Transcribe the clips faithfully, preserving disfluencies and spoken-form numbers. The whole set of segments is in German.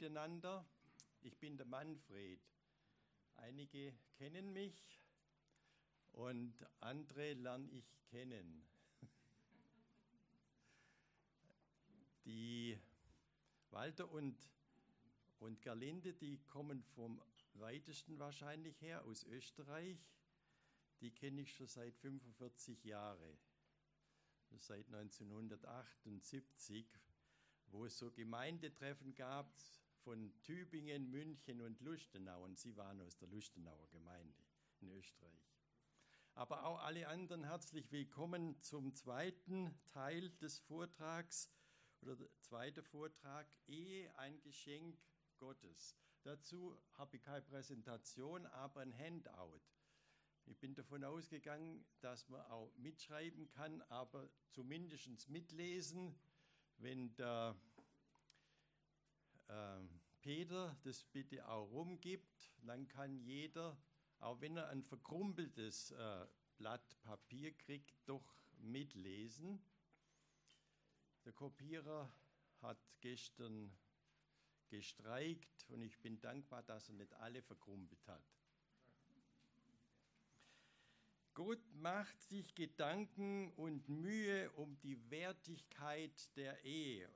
miteinander. Ich bin der Manfred. Einige kennen mich und andere lerne ich kennen. Die Walter und, und Gerlinde, die kommen vom weitesten wahrscheinlich her, aus Österreich. Die kenne ich schon seit fünfundvierzig Jahren, seit neunzehnhundertachtundsiebzig, wo es so Gemeindetreffen gab von Tübingen, München und Lustenau. Und sie waren aus der Lustenauer Gemeinde in Österreich. Aber auch alle anderen herzlich willkommen zum zweiten Teil des Vortrags, oder der zweite Vortrag, Ehe, ein Geschenk Gottes. Dazu habe ich keine Präsentation, aber ein Handout. Ich bin davon ausgegangen, dass man auch mitschreiben kann, aber zumindest mitlesen. Wenn der äh, Peter das bitte auch rumgibt, dann kann jeder, auch wenn er ein verkrumpeltes äh, Blatt Papier kriegt, doch mitlesen. Der Kopierer hat gestern gestreikt und ich bin dankbar, dass er nicht alle verkrumpelt hat. Gott macht sich Gedanken und Mühe um die Wertigkeit der Ehe.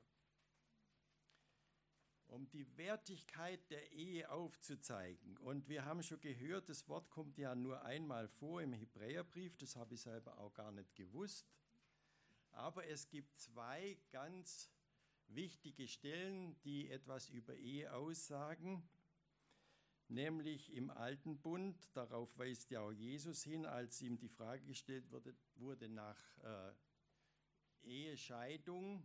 Um die Wertigkeit der Ehe aufzuzeigen. Und wir haben schon gehört, das Wort kommt ja nur einmal vor im Hebräerbrief, das habe ich selber auch gar nicht gewusst. Aber es gibt zwei ganz wichtige Stellen, die etwas über Ehe aussagen. Nämlich im Alten Bund, darauf weist ja auch Jesus hin, als ihm die Frage gestellt wurde, wurde nach äh, Ehescheidung.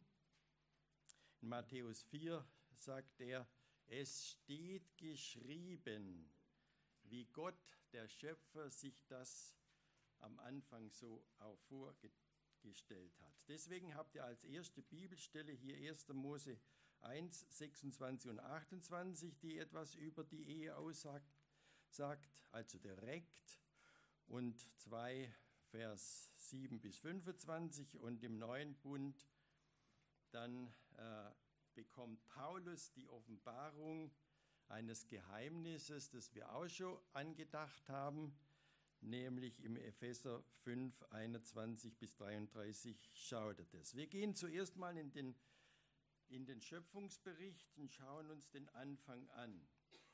In Matthäus vier sagt er, es steht geschrieben, wie Gott, der Schöpfer, sich das am Anfang so auch vorgestellt hat. Deswegen habt ihr als erste Bibelstelle hier erster Mose eins, sechsundzwanzig und achtundzwanzig, die etwas über die Ehe aussagt, sagt, also direkt, und zwei, Vers sieben bis fünfundzwanzig, und im Neuen Bund dann äh, bekommt Paulus die Offenbarung eines Geheimnisses, das wir auch schon angedacht haben, nämlich im Epheser fünf, einundzwanzig bis dreiunddreißig schaut er das. Wir gehen zuerst mal in den in den Schöpfungsbericht und schauen uns den Anfang an.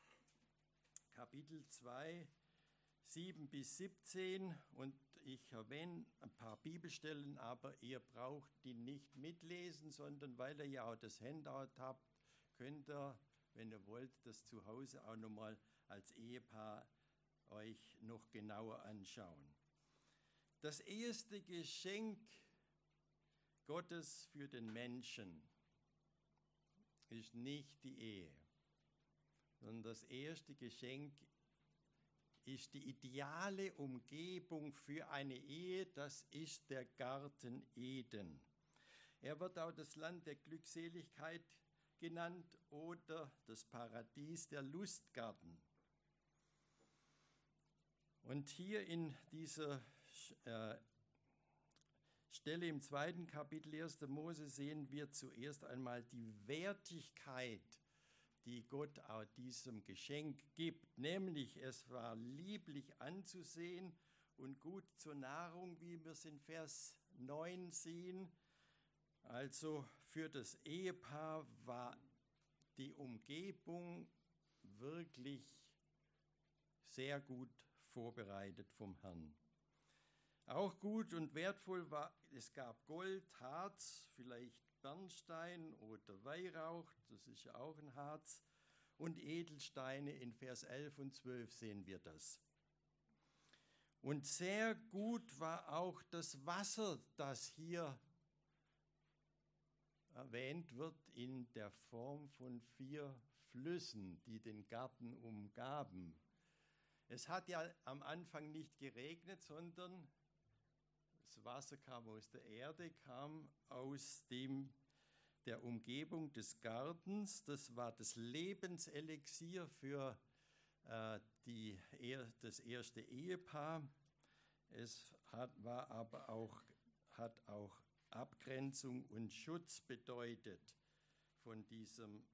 Kapitel zwei, sieben bis siebzehn, und ich erwähne ein paar Bibelstellen, aber ihr braucht die nicht mitlesen, sondern weil ihr ja auch das Handout habt, könnt ihr, wenn ihr wollt, das zu Hause auch nochmal als Ehepaar euch noch genauer anschauen. Das erste Geschenk Gottes für den Menschen ist nicht die Ehe, sondern das erste Geschenk ist die ideale Umgebung für eine Ehe, das ist der Garten Eden. Er wird auch das Land der Glückseligkeit genannt oder das Paradies, der Lustgarten. Und hier in dieser äh, Stelle im zweiten Kapitel erster Mose sehen wir zuerst einmal die Wertigkeit, die Gott auch diesem Geschenk gibt. Nämlich, es war lieblich anzusehen und gut zur Nahrung, wie wir es in Vers neun sehen. Also für das Ehepaar war die Umgebung wirklich sehr gut vorbereitet vom Herrn. Auch gut und wertvoll war, es gab Gold, Harz, vielleicht Bernstein oder Weihrauch, das ist ja auch ein Harz, und Edelsteine, in Vers elf und zwölf sehen wir das. Und sehr gut war auch das Wasser, das hier erwähnt wird in der Form von vier Flüssen, die den Garten umgaben. Es hat ja am Anfang nicht geregnet, sondern das Wasser kam aus der Erde, kam aus dem, der Umgebung des Gartens. Das war das Lebenselixier für äh, die, das erste Ehepaar. Es hat, war aber auch, hat auch Abgrenzung und Schutz bedeutet von diesem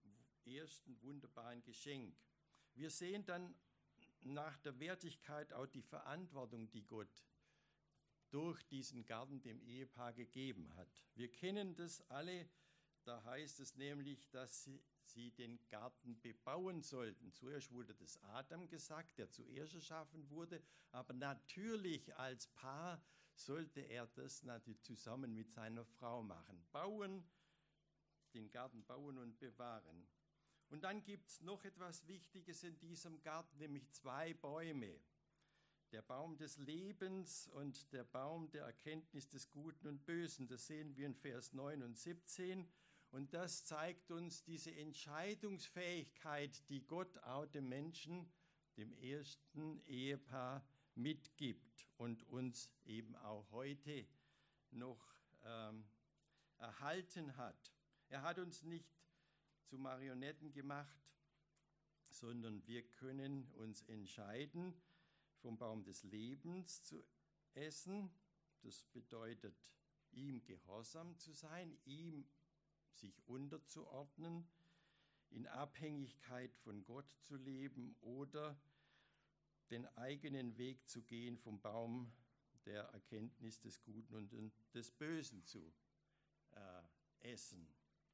ersten wunderbaren Geschenk. Wir sehen dann nach der Wertigkeit auch die Verantwortung, die Gott durch diesen Garten dem Ehepaar gegeben hat. Wir kennen das alle, da heißt es nämlich, dass sie, sie den Garten bebauen sollten. Zuerst wurde das Adam gesagt, der zuerst erschaffen wurde, aber natürlich als Paar sollte er das natürlich zusammen mit seiner Frau machen. Bauen, den Garten bauen und bewahren. Und dann gibt es noch etwas Wichtiges in diesem Garten, nämlich zwei Bäume. Der Baum des Lebens und der Baum der Erkenntnis des Guten und Bösen. Das sehen wir in Vers neun und siebzehn. Und das zeigt uns diese Entscheidungsfähigkeit, die Gott auch dem Menschen, dem ersten Ehepaar, mitgibt und uns eben auch heute noch ähm, erhalten hat. Er hat uns nicht zu Marionetten gemacht, sondern wir können uns entscheiden, vom Baum des Lebens zu essen. Das bedeutet, ihm gehorsam zu sein, ihm sich unterzuordnen, in Abhängigkeit von Gott zu leben oder den eigenen Weg zu gehen, vom Baum der Erkenntnis des Guten und des Bösen zu äh, essen.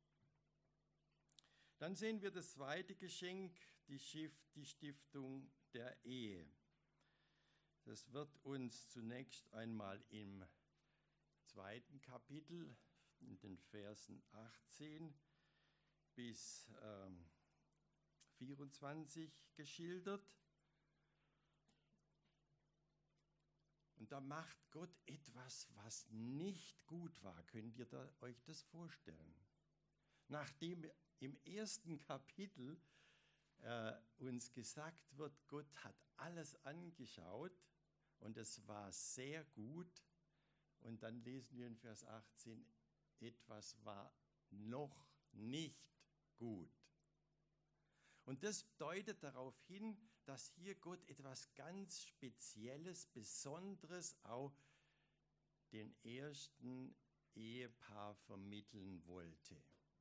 Dann sehen wir das zweite Geschenk, die, Schiff, die Stiftung der Ehe. Das wird uns zunächst einmal im zweiten Kapitel, in den Versen achtzehn bis ähm, vierundzwanzig geschildert. Und da macht Gott etwas, was nicht gut war. Könnt ihr da, euch das vorstellen? Nachdem im ersten Kapitel äh, uns gesagt wird, Gott hat alles angeschaut und es war sehr gut. Und dann lesen wir in Vers achtzehn, etwas war noch nicht gut. Und das deutet darauf hin, dass hier Gott etwas ganz Spezielles, Besonderes auch den ersten Ehepaar vermitteln wollte.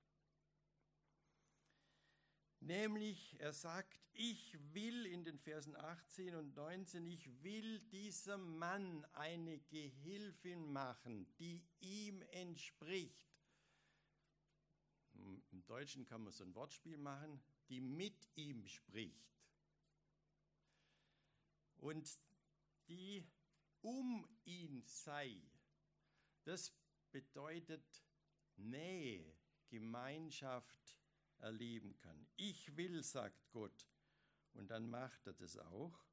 Nämlich, er sagt, ich will in den Versen achtzehn und neunzehn, ich will diesem Mann eine Gehilfin machen, die ihm entspricht. Im Deutschen kann man so ein Wortspiel machen, die mit ihm spricht. Und die um ihn sei. Das bedeutet Nähe, Gemeinschaft erleben kann. Ich will, sagt Gott. Und dann macht er das auch.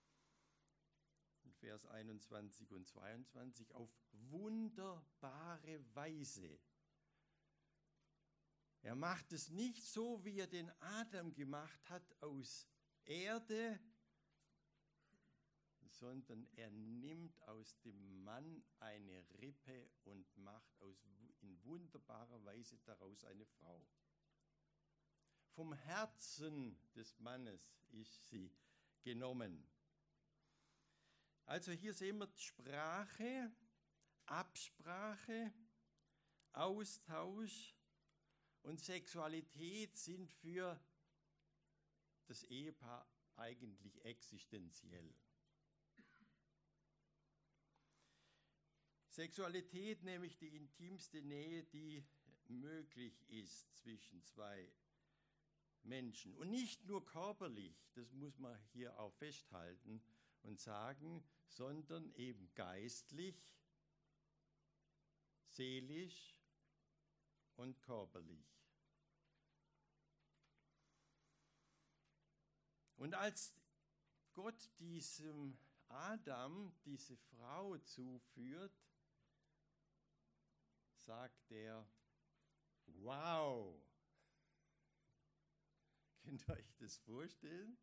In Vers einundzwanzig und zweiundzwanzig auf wunderbare Weise. Er macht es nicht so, wie er den Adam gemacht hat, aus Erde, sondern er nimmt aus dem Mann eine Rippe und macht aus, in wunderbarer Weise daraus eine Frau. Vom Herzen des Mannes ist sie genommen. Also hier sehen wir Sprache, Absprache, Austausch und Sexualität sind für das Ehepaar eigentlich existenziell. Sexualität, nämlich die intimste Nähe, die möglich ist zwischen zwei Menschen. Und nicht nur körperlich, das muss man hier auch festhalten und sagen, sondern eben geistlich, seelisch und körperlich. Und als Gott diesem Adam diese Frau zuführt, sagt er, wow, könnt ihr euch das vorstellen?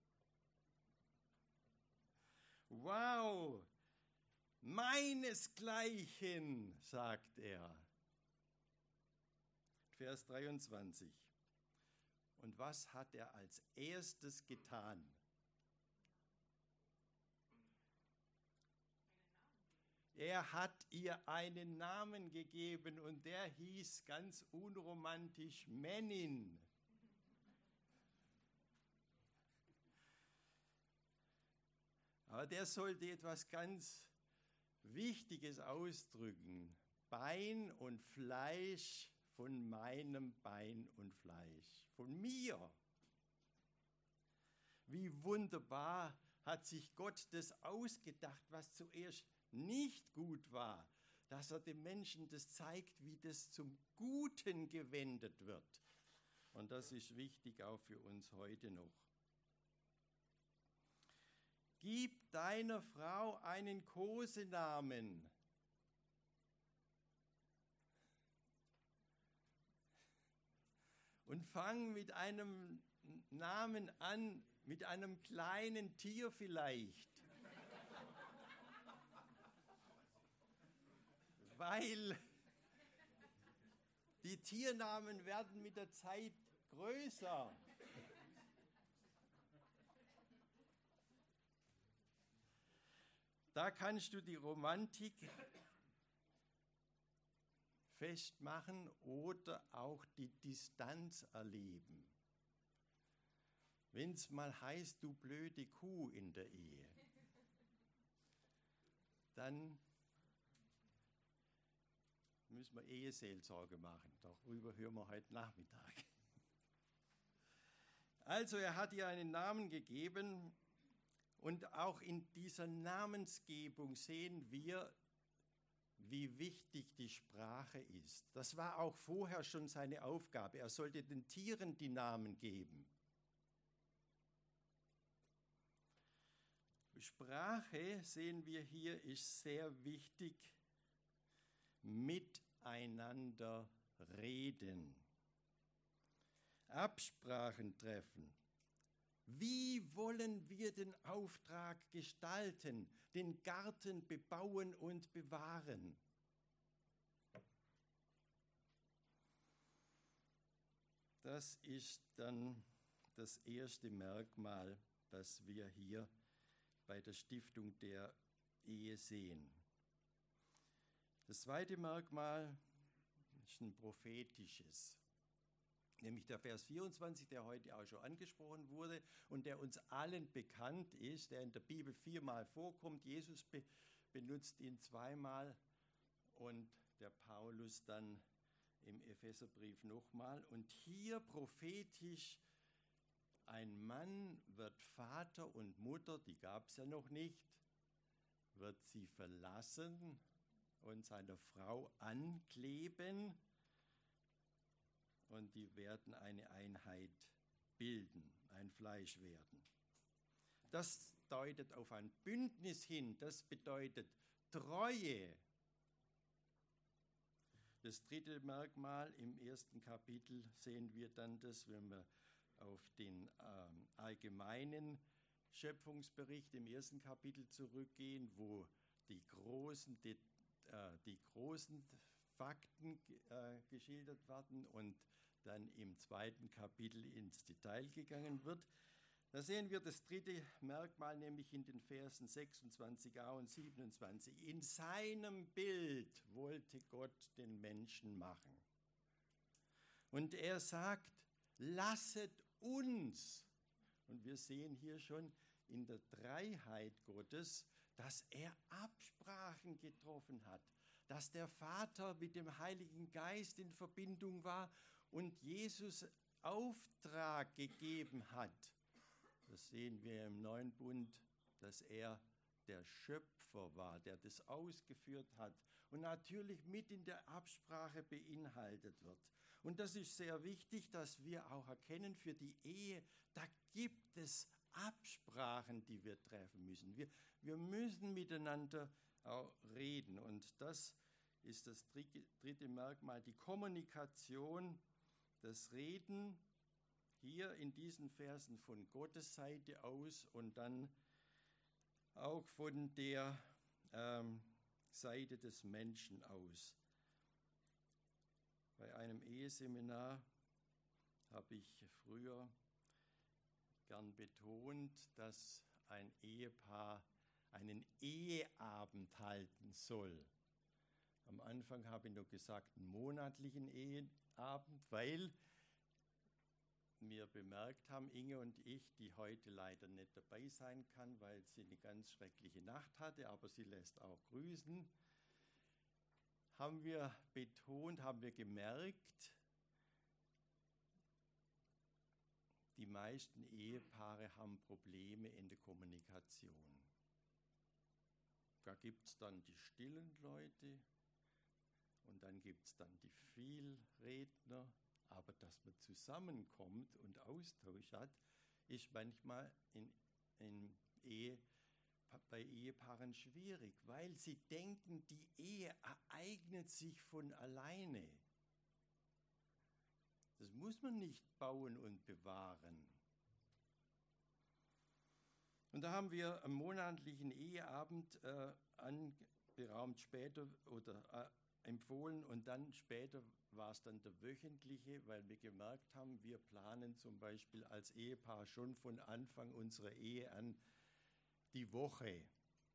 Wow, meinesgleichen, sagt er. Vers dreiundzwanzig. Und was hat er als erstes getan? Er hat ihr einen Namen gegeben und der hieß ganz unromantisch Männin. Aber der sollte etwas ganz Wichtiges ausdrücken. Bein und Fleisch von meinem Bein und Fleisch, von mir. Wie wunderbar hat sich Gott das ausgedacht, was zuerst nicht gut war, dass er dem Menschen das zeigt, wie das zum Guten gewendet wird. Und das ist wichtig auch für uns heute noch. Gib deiner Frau einen Kosenamen. Und fang mit einem Namen an, mit einem kleinen Tier vielleicht. Weil die Tiernamen werden mit der Zeit größer. Da kannst du die Romantik festmachen oder auch die Distanz erleben. Wenn es mal heißt, du blöde Kuh in der Ehe, dann müssen wir Eheseelsorge machen. Darüber hören wir heute Nachmittag. Also er hat ihr einen Namen gegeben und auch in dieser Namensgebung sehen wir, wie wichtig die Sprache ist. Das war auch vorher schon seine Aufgabe. Er sollte den Tieren die Namen geben. Sprache, sehen wir hier, ist sehr wichtig. Miteinander reden. Absprachen treffen. Wie wollen wir den Auftrag gestalten, den Garten bebauen und bewahren? Das ist dann das erste Merkmal, das wir hier bei der Stiftung der Ehe sehen. Das zweite Merkmal ist ein prophetisches. Nämlich der Vers vierundzwanzig, der heute auch schon angesprochen wurde und der uns allen bekannt ist, der in der Bibel viermal vorkommt. Jesus be- benutzt ihn zweimal und der Paulus dann im Epheserbrief nochmal. Und hier prophetisch, ein Mann wird Vater und Mutter, die gab es ja noch nicht, wird sie verlassen und seiner Frau ankleben. Und die werden eine Einheit bilden, ein Fleisch werden. Das deutet auf ein Bündnis hin, das bedeutet Treue. Das dritte Merkmal im ersten Kapitel sehen wir dann das, wenn wir auf den ähm, allgemeinen Schöpfungsbericht im ersten Kapitel zurückgehen, wo die großen, die, äh, die großen Fakten äh, geschildert werden und dann im zweiten Kapitel ins Detail gegangen wird. Da sehen wir das dritte Merkmal, nämlich in den Versen sechsundzwanzig a und siebenundzwanzig. In seinem Bild wollte Gott den Menschen machen. Und er sagt, lasset uns. Und wir sehen hier schon in der Dreiheit Gottes, dass er Absprachen getroffen hat, dass der Vater mit dem Heiligen Geist in Verbindung war und Jesus Auftrag gegeben hat. Das sehen wir im Neuen Bund, dass er der Schöpfer war, der das ausgeführt hat und natürlich mit in der Absprache beinhaltet wird. Und das ist sehr wichtig, dass wir auch erkennen, für die Ehe, da gibt es Absprachen, die wir treffen müssen. Wir, wir müssen miteinander auch reden. Und das ist das dritte Merkmal, die Kommunikation, das Reden hier in diesen Versen von Gottes Seite aus und dann auch von der ähm, Seite des Menschen aus. Bei einem Eheseminar habe ich früher gern betont, dass ein Ehepaar einen Eheabend halten soll. Am Anfang habe ich nur gesagt, einen monatlichen Eheabend, weil wir bemerkt haben, Inge und ich, die heute leider nicht dabei sein kann, weil sie eine ganz schreckliche Nacht hatte, aber sie lässt auch grüßen, haben wir betont, haben wir gemerkt, die meisten Ehepaare haben Probleme in der Kommunikation. Da gibt es dann die stillen Leute und dann gibt es dann die Vielredner. Aber dass man zusammenkommt und Austausch hat, ist manchmal in, in Ehe, bei Ehepaaren schwierig, weil sie denken, die Ehe ereignet sich von alleine. Das muss man nicht bauen und bewahren. Und da haben wir einen monatlichen Eheabend äh, anberaumt später oder äh, empfohlen und dann später war es dann der wöchentliche, weil wir gemerkt haben, wir planen zum Beispiel als Ehepaar schon von Anfang unserer Ehe an die Woche.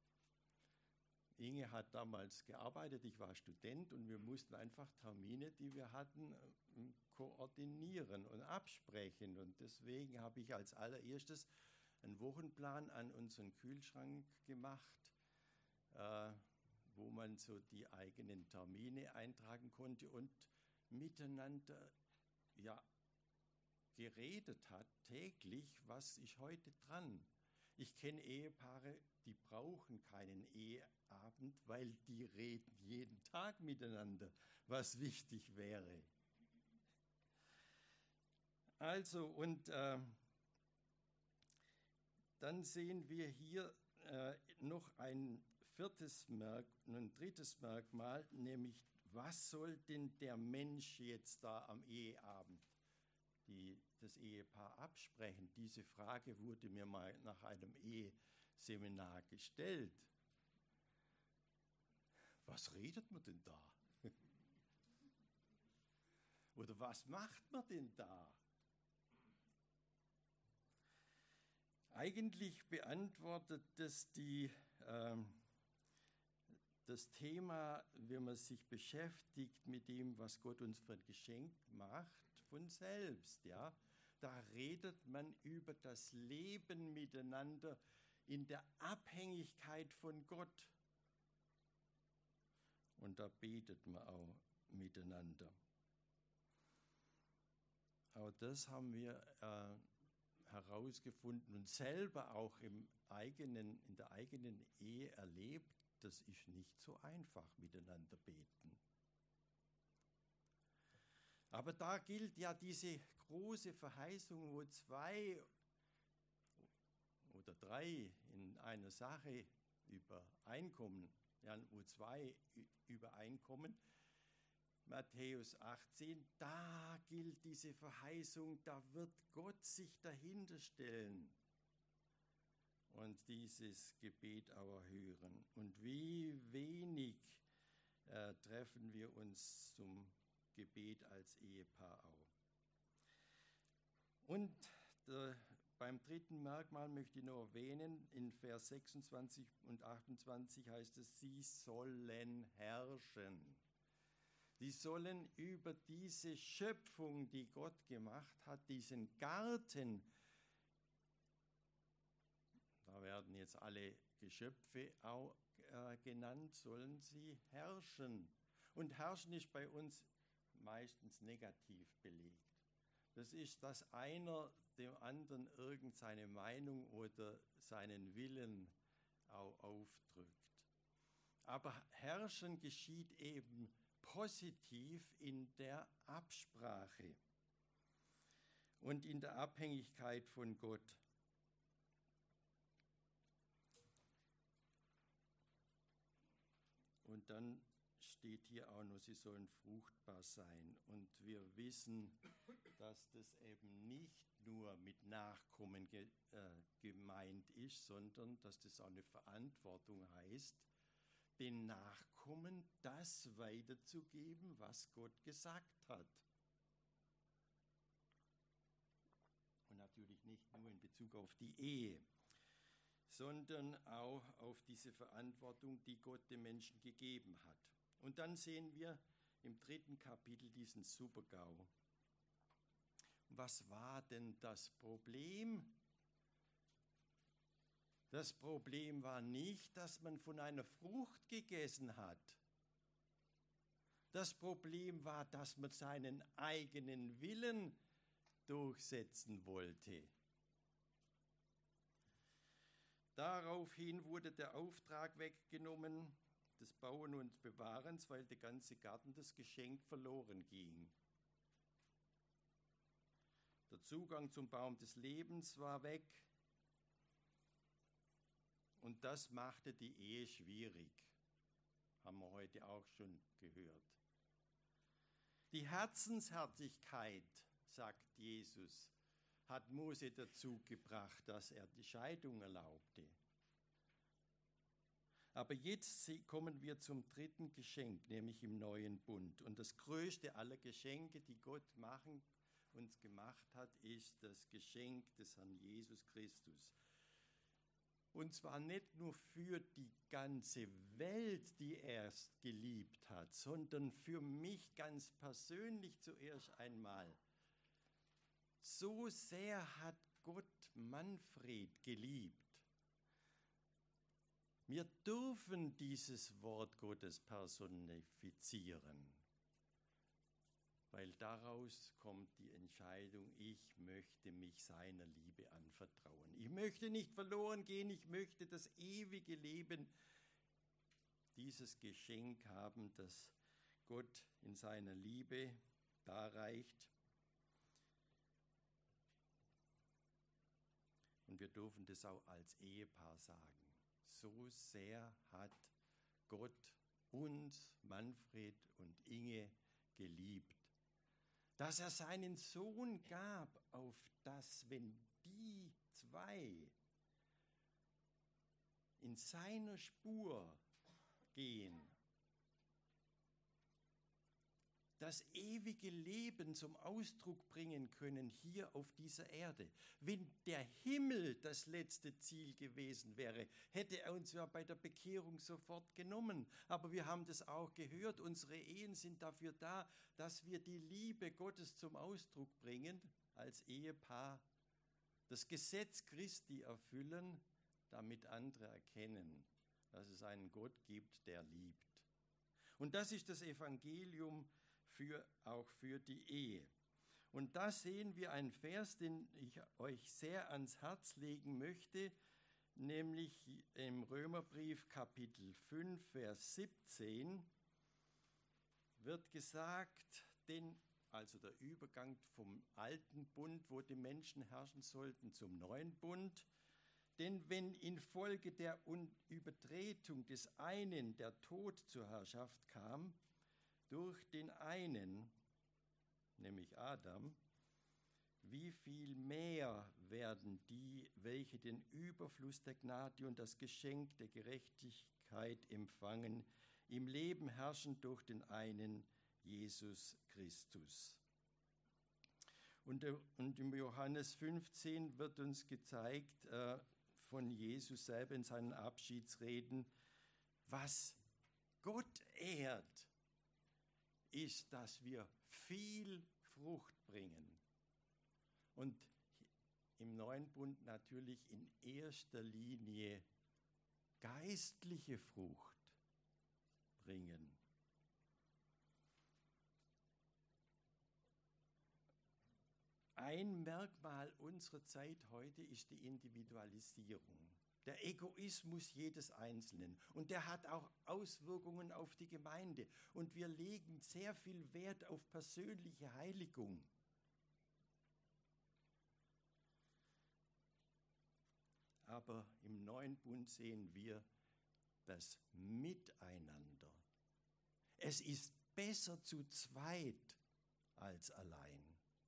Inge hat damals gearbeitet, ich war Student und wir mussten einfach Termine, die wir hatten, koordinieren und absprechen. Und deswegen habe ich als allererstes einen Wochenplan an unseren Kühlschrank gemacht, äh, wo man so die eigenen Termine eintragen konnte und miteinander ja, geredet hat, täglich, was ist heute dran. Ich kenne Ehepaare, die brauchen keinen Eheabend, weil die reden jeden Tag miteinander, was wichtig wäre. Also, und äh, dann sehen wir hier äh, noch ein viertes Merkmal, ein drittes Merkmal, nämlich, was soll denn der Mensch jetzt da am Eheabend, die, das Ehepaar absprechen? Diese Frage wurde mir mal nach einem Eheseminar gestellt. Was redet man denn da? Oder was macht man denn da? Eigentlich beantwortet das die, äh, das Thema, wenn man sich beschäftigt mit dem, was Gott uns für ein Geschenk macht, von selbst. Ja? Da redet man über das Leben miteinander in der Abhängigkeit von Gott. Und da betet man auch miteinander. Auch das haben wir äh, herausgefunden und selber auch im eigenen, in der eigenen Ehe erlebt, das ist nicht so einfach, miteinander beten. Aber da gilt ja diese große Verheißung, wo zwei oder drei in einer Sache übereinkommen, ja, wo zwei übereinkommen, Matthäus achtzehn, da gilt diese Verheißung, da wird Gott sich dahinter stellen und dieses Gebet auch erhören. Und wie wenig äh, treffen wir uns zum Gebet als Ehepaar auch. Und äh, beim dritten Merkmal möchte ich noch erwähnen, in Vers sechsundzwanzig und achtundzwanzig heißt es, sie sollen herrschen. Die sollen über diese Schöpfung, die Gott gemacht hat, diesen Garten, da werden jetzt alle Geschöpfe auch äh, genannt, sollen sie herrschen. Und herrschen ist bei uns meistens negativ belegt. Das ist, dass einer dem anderen irgendeine Meinung oder seinen Willen auch aufdrückt. Aber herrschen geschieht eben positiv in der Absprache und in der Abhängigkeit von Gott. Und dann steht hier auch noch, sie sollen fruchtbar sein. Und wir wissen, dass das eben nicht nur mit Nachkommen ge, äh, gemeint ist, sondern dass das auch eine Verantwortung heißt, den Nachkommen das weiterzugeben, was Gott gesagt hat. Und natürlich nicht nur in Bezug auf die Ehe, sondern auch auf diese Verantwortung, die Gott dem Menschen gegeben hat. Und dann sehen wir im dritten Kapitel diesen Super-GAU. Was war denn das Problem? Das Problem war nicht, dass man von einer Frucht gegessen hat. Das Problem war, dass man seinen eigenen Willen durchsetzen wollte. Daraufhin wurde der Auftrag weggenommen des Bauen und Bewahrens, weil der ganze Garten, das Geschenk, verloren ging. Der Zugang zum Baum des Lebens war weg und das machte die Ehe schwierig. Haben wir heute auch schon gehört. Die Herzenshärtigkeit, sagt Jesus, hat Mose dazu gebracht, dass er die Scheidung erlaubte. Aber jetzt kommen wir zum dritten Geschenk, nämlich im neuen Bund. Und das größte aller Geschenke, die Gott machen, uns gemacht hat, ist das Geschenk des Herrn Jesus Christus. Und zwar nicht nur für die ganze Welt, die er geliebt hat, sondern für mich ganz persönlich zuerst einmal. So sehr hat Gott Manfred geliebt. Wir dürfen dieses Wort Gottes personifizieren, weil daraus kommt die Entscheidung, ich möchte mich seiner Liebe anvertrauen. Ich möchte nicht verloren gehen, ich möchte das ewige Leben, dieses Geschenk haben, das Gott in seiner Liebe darreicht. Und wir dürfen das auch als Ehepaar sagen. So sehr hat Gott uns, Manfred und Inge, geliebt, dass er seinen Sohn gab, auf das, wenn die zwei in seiner Spur gehen, das ewige Leben zum Ausdruck bringen können hier auf dieser Erde. Wenn der Himmel das letzte Ziel gewesen wäre, hätte er uns ja bei der Bekehrung sofort genommen. Aber wir haben das auch gehört, unsere Ehen sind dafür da, dass wir die Liebe Gottes zum Ausdruck bringen, als Ehepaar, das Gesetz Christi erfüllen, damit andere erkennen, dass es einen Gott gibt, der liebt. Und das ist das Evangelium für, auch für die Ehe. Und da sehen wir einen Vers, den ich euch sehr ans Herz legen möchte, nämlich im Römerbrief Kapitel fünf, Vers siebzehn wird gesagt, denn, also der Übergang vom alten Bund, wo die Menschen herrschen sollten, zum neuen Bund, denn wenn infolge der Übertretung des einen der Tod zur Herrschaft kam, durch den einen, nämlich Adam, wie viel mehr werden die, welche den Überfluss der Gnade und das Geschenk der Gerechtigkeit empfangen, im Leben herrschen durch den einen, Jesus Christus. Und, und im Johannes fünfzehn wird uns gezeigt äh, von Jesus selber in seinen Abschiedsreden, was Gott ehrt, ist, dass wir viel Frucht bringen. Und im neuen Bund natürlich in erster Linie geistliche Frucht bringen. Ein Merkmal unserer Zeit heute ist die Individualisierung, der Egoismus jedes Einzelnen. Und der hat auch Auswirkungen auf die Gemeinde. Und wir legen sehr viel Wert auf persönliche Heiligung. Aber im neuen Bund sehen wir das Miteinander. Es ist besser zu zweit als allein.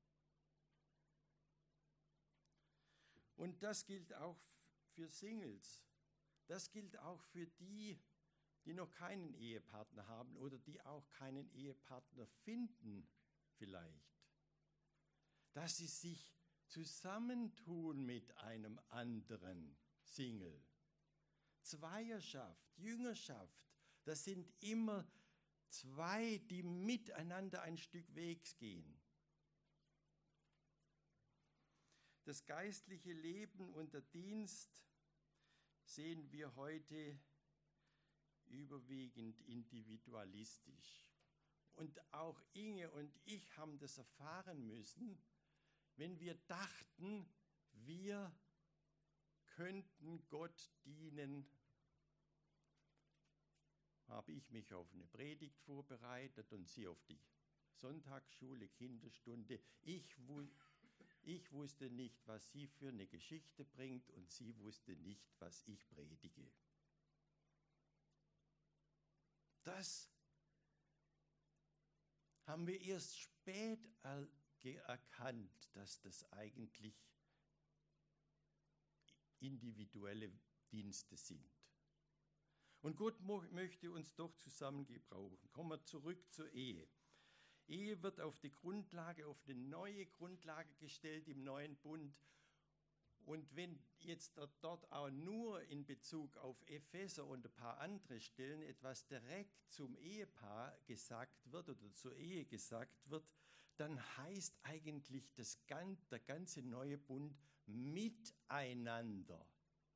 Und das gilt auch für Singles. Das gilt auch für die, die noch keinen Ehepartner haben oder die auch keinen Ehepartner finden vielleicht. Dass sie sich zusammentun mit einem anderen Single. Zweierschaft, Jüngerschaft, das sind immer zwei, die miteinander ein Stück Wegs gehen. Das geistliche Leben und der Dienst sehen wir heute überwiegend individualistisch. Und auch Inge und ich haben das erfahren müssen, wenn wir dachten, wir könnten Gott dienen, habe ich mich auf eine Predigt vorbereitet und sie auf die Sonntagsschule, Kinderstunde. Ich, wu- ich wusste nicht, was sie für eine Geschichte bringt und sie wusste nicht, was ich predige. Das haben wir erst spät er- erkannt, dass das eigentlich individuelle Dienste sind. Und Gott mo- möchte uns doch zusammen gebrauchen. Kommen wir zurück zur Ehe. Ehe wird auf die Grundlage, auf eine neue Grundlage gestellt im neuen Bund. Und wenn jetzt dort auch nur in Bezug auf Epheser und ein paar andere Stellen etwas direkt zum Ehepaar gesagt wird oder zur Ehe gesagt wird, dann heißt eigentlich das, der ganze neue Bund miteinander.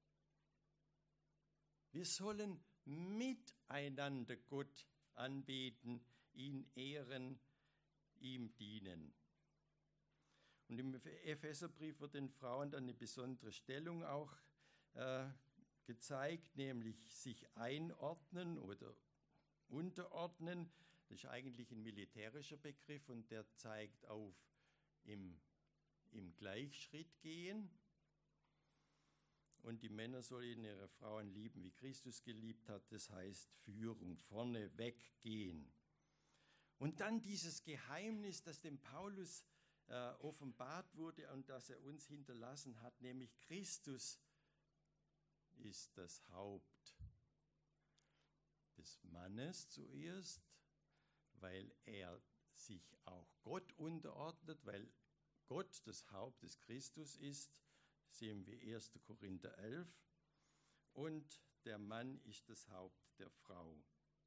Wir sollen miteinander Gott anbeten, ihn ehren, ihm dienen. Und im Epheserbrief wird den Frauen dann eine besondere Stellung auch äh, gezeigt, nämlich sich einordnen oder unterordnen. Das ist eigentlich ein militärischer Begriff und der zeigt auf im, im Gleichschritt gehen. Und die Männer sollen ihre Frauen lieben, wie Christus geliebt hat. Das heißt Führung, vorne weggehen. Und dann dieses Geheimnis, das dem Paulus äh, offenbart wurde und das er uns hinterlassen hat, nämlich Christus ist das Haupt des Mannes zuerst, weil er sich auch Gott unterordnet, weil Gott das Haupt des Christus ist. Sehen wir erster Korinther elf. Und der Mann ist das Haupt der Frau.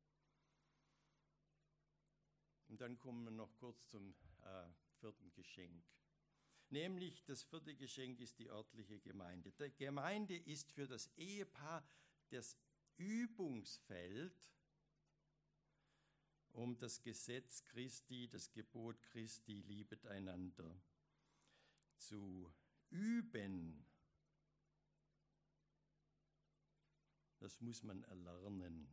Und dann kommen wir noch kurz zum äh, vierten Geschenk. Nämlich das vierte Geschenk ist die örtliche Gemeinde. Die Gemeinde ist für das Ehepaar das Übungsfeld, um das Gesetz Christi, das Gebot Christi, liebet einander, zu üben. Das muss man erlernen.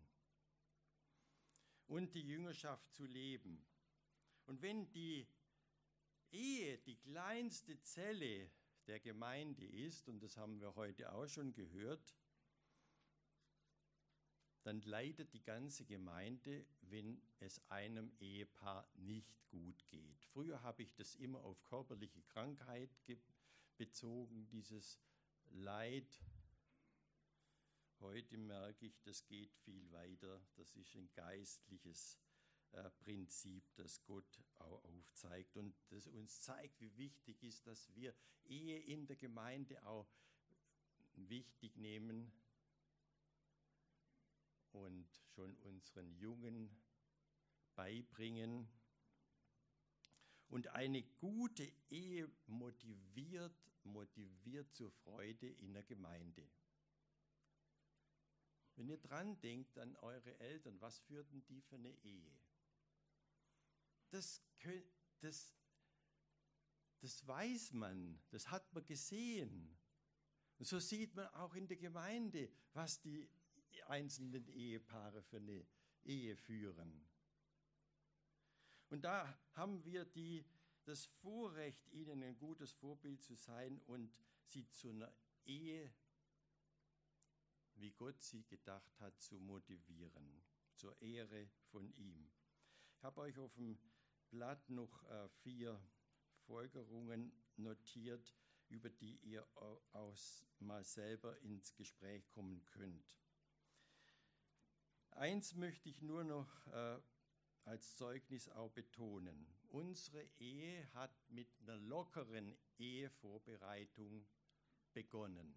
Und die Jüngerschaft zu leben. Und wenn die Ehe die kleinste Zelle der Gemeinde ist, und das haben wir heute auch schon gehört, dann leidet die ganze Gemeinde, wenn es einem Ehepaar nicht gut geht. Früher habe ich das immer auf körperliche Krankheit bezogen, dieses Leid. Heute merke ich, das geht viel weiter. Das ist ein geistliches äh, Prinzip, das Gott auch aufzeigt und das uns zeigt, wie wichtig ist, dass wir Ehe in der Gemeinde auch wichtig nehmen und schon unseren Jungen beibringen. Und eine gute Ehe motiviert, motiviert zur Freude in der Gemeinde. Wenn ihr dran denkt an eure Eltern, was führten die für eine Ehe? Das, das, das weiß man, das hat man gesehen. Und so sieht man auch in der Gemeinde, was die einzelnen Ehepaare für eine Ehe führen. Und da haben wir die, das Vorrecht, ihnen ein gutes Vorbild zu sein und sie zu einer Ehe, wie Gott sie gedacht hat, zu motivieren, zur Ehre von ihm. Ich habe euch auf dem Blatt noch äh, vier Folgerungen notiert, über die ihr aus mal selber ins Gespräch kommen könnt. Eins möchte ich nur noch äh, als Zeugnis auch betonen. Unsere Ehe hat mit einer lockeren Ehevorbereitung begonnen.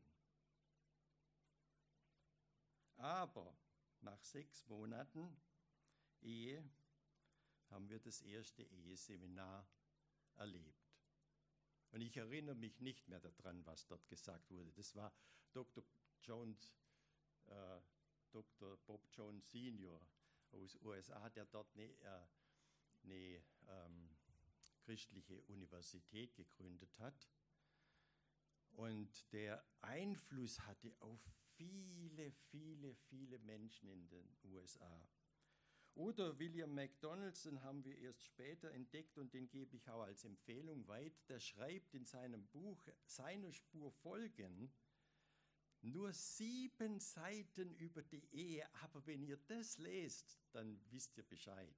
Aber nach sechs Monaten Ehe haben wir das erste Eheseminar erlebt. Und ich erinnere mich nicht mehr daran, was dort gesagt wurde. Das war Doktor Jones, äh, Doktor Bob Jones Senior aus U S A, der dort eine, äh, eine ähm, christliche Universität gegründet hat und der Einfluss hatte auf viele, viele, viele Menschen in den U S A. Oder William McDonald, den haben wir erst später entdeckt und den gebe ich auch als Empfehlung weit. Der schreibt in seinem Buch Seiner Spur folgen nur sieben Seiten über die Ehe. Aber wenn ihr das lest, dann wisst ihr Bescheid.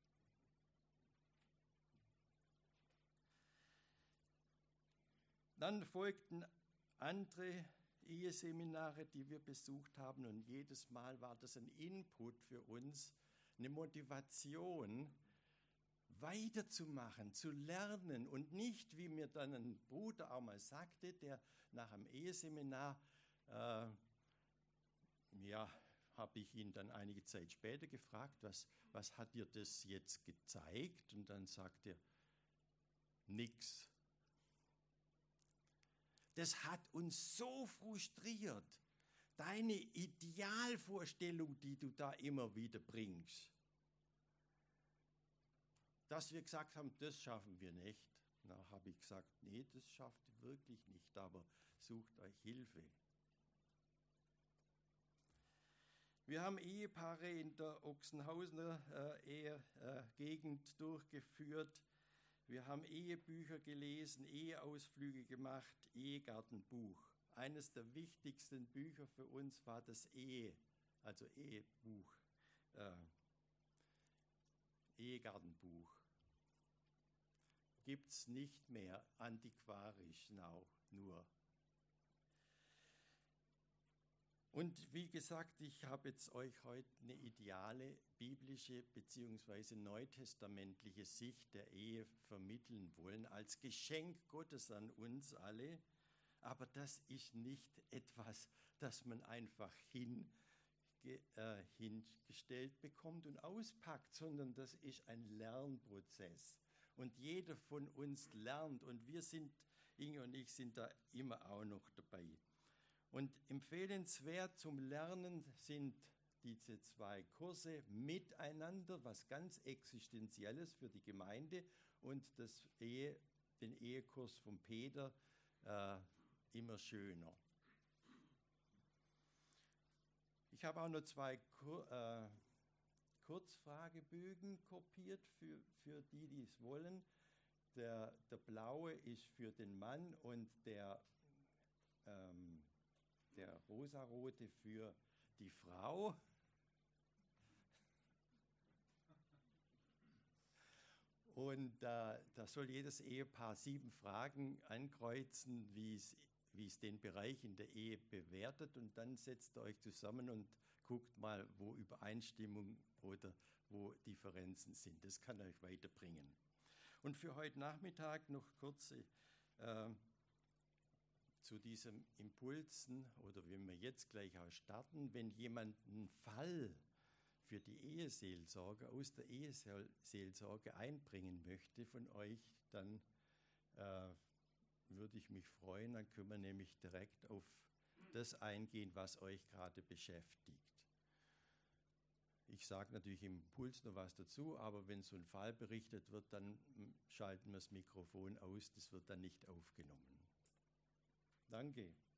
Dann folgten andere Eheseminare, die wir besucht haben, und jedes Mal war das ein Input für uns, eine Motivation, weiterzumachen, zu lernen und nicht, wie mir dann ein Bruder auch mal sagte, der nach einem Eheseminar, äh, ja, habe ich ihn dann einige Zeit später gefragt, was, was hat dir das jetzt gezeigt? Und dann sagte er, nix. Das hat uns so frustriert, deine Idealvorstellung, die du da immer wieder bringst, dass wir gesagt haben, das schaffen wir nicht. Da habe ich gesagt, nee, das schafft ihr wirklich nicht, aber sucht euch Hilfe. Wir haben Ehepaare in der Ochsenhausener äh, Ehe, äh, Gegend durchgeführt. Wir haben Ehebücher gelesen, Eheausflüge gemacht, Ehegartenbuch. Eines der wichtigsten Bücher für uns war das Ehe, also Ehebuch, äh, Ehegartenbuch. Gibt es nicht mehr, antiquarisch, now, nur. Und wie gesagt, ich habe jetzt euch heute eine ideale biblische bzw. neutestamentliche Sicht der Ehe vermitteln wollen, als Geschenk Gottes an uns alle. Aber das ist nicht etwas, das man einfach hin, äh, hingestellt bekommt und auspackt, sondern das ist ein Lernprozess. Und jeder von uns lernt und wir sind, Inge und ich, sind da immer auch noch dabei. Und empfehlenswert zum Lernen sind diese zwei Kurse miteinander, was ganz Existenzielles für die Gemeinde, und das Ehe, den Ehekurs von Peter, äh, immer schöner. Ich habe auch noch zwei Kur äh, Kurzfragebögen kopiert für, für die, die es wollen. Der, der blaue ist für den Mann und der ähm, der rosarote für die Frau. Und äh, da soll jedes Ehepaar sieben Fragen ankreuzen, wie es, wie es den Bereich in der Ehe bewertet. Und dann setzt ihr euch zusammen und guckt mal, wo Übereinstimmung oder wo Differenzen sind. Das kann euch weiterbringen. Und für heute Nachmittag noch kurze äh, zu diesen Impulsen, oder wenn wir jetzt gleich auch starten, wenn jemand einen Fall für die Eheseelsorge aus der Eheseelsorge einbringen möchte von euch, dann äh, würde ich mich freuen, dann können wir nämlich direkt auf das eingehen, was euch gerade beschäftigt. Ich sage natürlich im Impuls noch was dazu, aber wenn so ein Fall berichtet wird, dann schalten wir das Mikrofon aus, das wird dann nicht aufgenommen. Danke.